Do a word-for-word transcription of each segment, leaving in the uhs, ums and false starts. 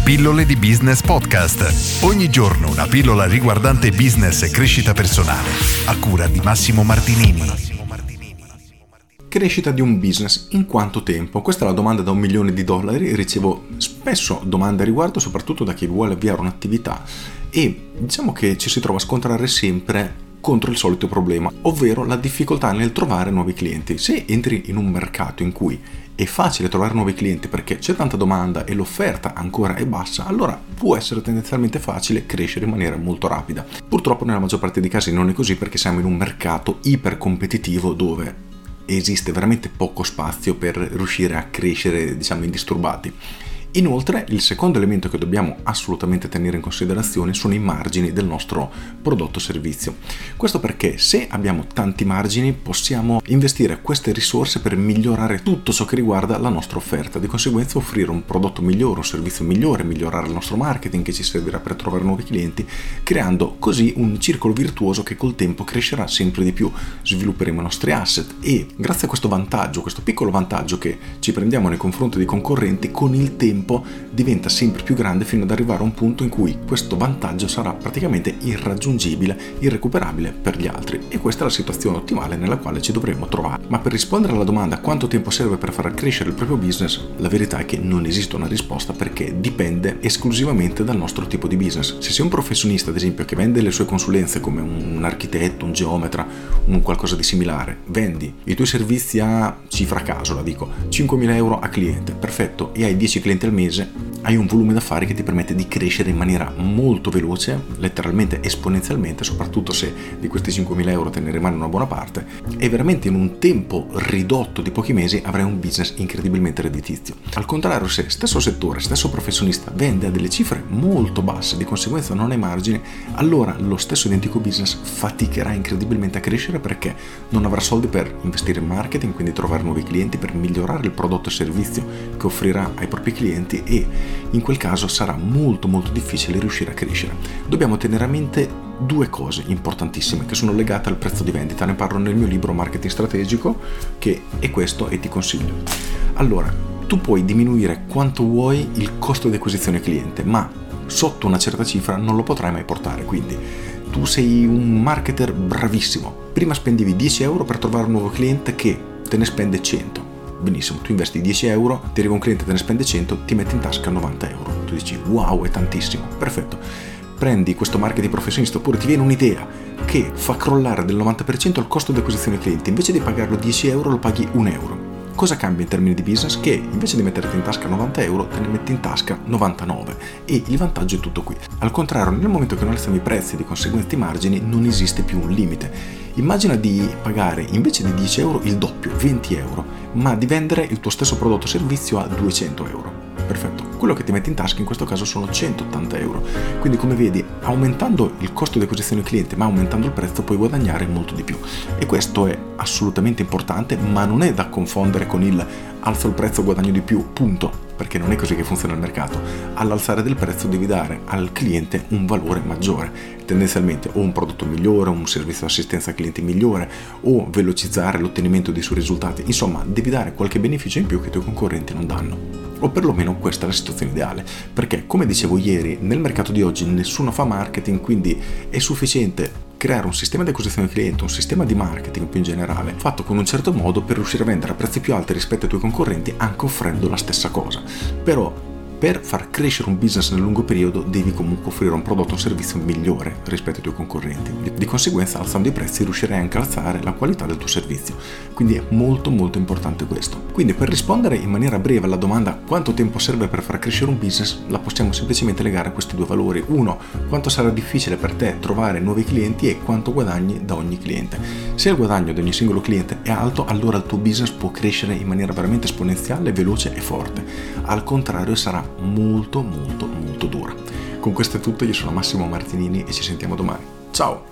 Pillole di Business Podcast. Ogni giorno una pillola riguardante business e crescita personale. A cura di Massimo Martinini. Crescita di un business in quanto tempo? Questa è la domanda da un milione di dollari. Ricevo spesso domande a riguardo, soprattutto da chi vuole avviare un'attività, e diciamo che ci si trova a scontrare sempre contro il solito problema, ovvero la difficoltà nel trovare nuovi clienti. Se entri in un mercato in cui è facile trovare nuovi clienti perché c'è tanta domanda e l'offerta ancora è bassa, allora può essere tendenzialmente facile crescere in maniera molto rapida. Purtroppo nella maggior parte dei casi non è così, perché siamo in un mercato ipercompetitivo dove esiste veramente poco spazio per riuscire a crescere, diciamo, indisturbati. Inoltre, il secondo elemento che dobbiamo assolutamente tenere in considerazione sono i margini del nostro prodotto o servizio. Questo perché se abbiamo tanti margini possiamo investire queste risorse per migliorare tutto ciò che riguarda la nostra offerta, di conseguenza offrire un prodotto migliore, un servizio migliore, migliorare il nostro marketing che ci servirà per trovare nuovi clienti, creando così un circolo virtuoso che col tempo crescerà sempre di più. Svilupperemo i nostri asset e grazie a questo vantaggio, questo piccolo vantaggio che ci prendiamo nei confronti dei concorrenti, con il tempo diventa sempre più grande fino ad arrivare a un punto in cui questo vantaggio sarà praticamente irraggiungibile, irrecuperabile per gli altri, e questa è la situazione ottimale nella quale ci dovremmo trovare. Ma per rispondere alla domanda quanto tempo serve per far crescere il proprio business, la verità è che non esiste una risposta, perché dipende esclusivamente dal nostro tipo di business. Se sei un professionista, ad esempio, che vende le sue consulenze come un architetto, un geometra, un qualcosa di similare, vendi i tuoi servizi a cifra a caso, la dico, cinquemila euro a cliente, perfetto, e hai dieci clienti al mese, hai un volume d'affari che ti permette di crescere in maniera molto veloce, letteralmente esponenzialmente, soprattutto se di questi cinquemila euro te ne rimane una buona parte, e veramente in un tempo ridotto di pochi mesi avrai un business incredibilmente redditizio. Al contrario, se stesso settore, stesso professionista vende a delle cifre molto basse, di conseguenza non hai margine, allora lo stesso identico business faticherà incredibilmente a crescere, perché non avrà soldi per investire in marketing, quindi trovare nuovi clienti, per migliorare il prodotto e servizio che offrirà ai propri clienti, e in quel caso sarà molto molto difficile riuscire a crescere. Dobbiamo tenere a mente due cose importantissime che sono legate al prezzo di vendita. Ne parlo nel mio libro Marketing Strategico, che è questo e ti consiglio. Allora, tu puoi diminuire quanto vuoi il costo di acquisizione cliente, ma sotto una certa cifra non lo potrai mai portare. Quindi tu sei un marketer bravissimo, prima spendevi dieci euro per trovare un nuovo cliente che te ne spende cento. Benissimo, tu investi dieci euro, ti arriva un cliente, te ne spende cento, ti metti in tasca novanta euro. Tu dici wow, è tantissimo, perfetto. Prendi questo marketing professionista, oppure ti viene un'idea che fa crollare del novanta per cento il costo di acquisizione clienti, invece di pagarlo dieci euro lo paghi un euro. Cosa cambia in termini di business? Che invece di metterti in tasca novanta euro te ne metti in tasca novantanove, e il vantaggio è tutto qui. Al contrario, nel momento che non alziamo i prezzi e di conseguenza i margini, non esiste più un limite. Immagina di pagare invece di dieci euro il doppio, venti euro, ma di vendere il tuo stesso prodotto o servizio a duecento euro. Perfetto, quello che ti metti in tasca in questo caso sono centottanta euro. Quindi, come vedi, aumentando il costo di acquisizione cliente ma aumentando il prezzo puoi guadagnare molto di più, e questo è assolutamente importante, ma non è da confondere con il alzo il prezzo guadagno di più, punto, perché non è così che funziona il mercato. All'alzare del prezzo devi dare al cliente un valore maggiore, tendenzialmente o un prodotto migliore, un servizio di assistenza cliente migliore, o velocizzare l'ottenimento dei suoi risultati. Insomma, devi dare qualche beneficio in più che i tuoi concorrenti non danno. O perlomeno questa è la situazione ideale, perché come dicevo ieri, nel mercato di oggi nessuno fa marketing, quindi è sufficiente creare un sistema di acquisizione cliente, un sistema di marketing più in generale, fatto con un certo modo per riuscire a vendere a prezzi più alti rispetto ai tuoi concorrenti, anche offrendo la stessa cosa. Però per far crescere un business nel lungo periodo devi comunque offrire un prodotto o un servizio migliore rispetto ai tuoi concorrenti. Di conseguenza, alzando i prezzi riuscirai anche a alzare la qualità del tuo servizio. Quindi è molto molto importante questo. Quindi, per rispondere in maniera breve alla domanda quanto tempo serve per far crescere un business, la possiamo semplicemente legare a questi due valori. Uno, quanto sarà difficile per te trovare nuovi clienti, e quanto guadagni da ogni cliente. Se il guadagno di ogni singolo cliente è alto, allora il tuo business può crescere in maniera veramente esponenziale, veloce e forte. Al contrario, sarà molto molto molto dura. Con questo è tutto, io sono Massimo Martinini e ci sentiamo domani. Ciao!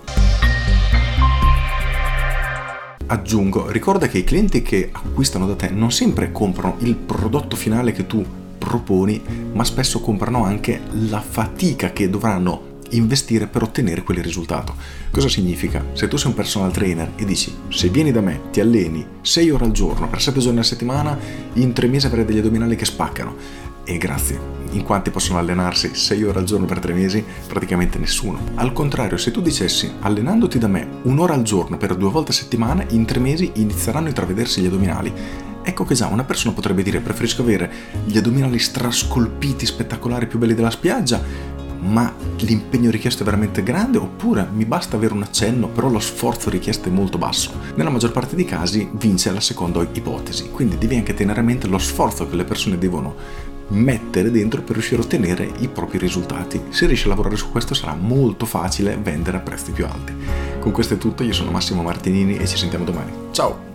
Aggiungo, ricorda che i clienti che acquistano da te non sempre comprano il prodotto finale che tu proponi, ma spesso comprano anche la fatica che dovranno investire per ottenere quel risultato. Cosa significa? Se tu sei un personal trainer e dici se vieni da me, ti alleni sei ore al giorno per sette giorni a settimana, in tre mesi avrai degli addominali che spaccano, E grazie. In quanti possono allenarsi sei ore al giorno per tre mesi? Praticamente nessuno. Al contrario, se tu dicessi allenandoti da me un'ora al giorno per due volte a settimana, in tre mesi inizieranno a intravedersi gli addominali. Ecco che già una persona potrebbe dire: preferisco avere gli addominali strascolpiti, spettacolari, più belli della spiaggia, ma l'impegno richiesto è veramente grande, oppure mi basta avere un accenno, però lo sforzo richiesto è molto basso. Nella maggior parte dei casi vince la seconda ipotesi, quindi devi anche tenere a mente lo sforzo che le persone devono mettere dentro per riuscire a ottenere i propri risultati. Se riesci a lavorare su questo sarà molto facile vendere a prezzi più alti. Con questo è tutto, io sono Massimo Martinini e ci sentiamo domani. Ciao!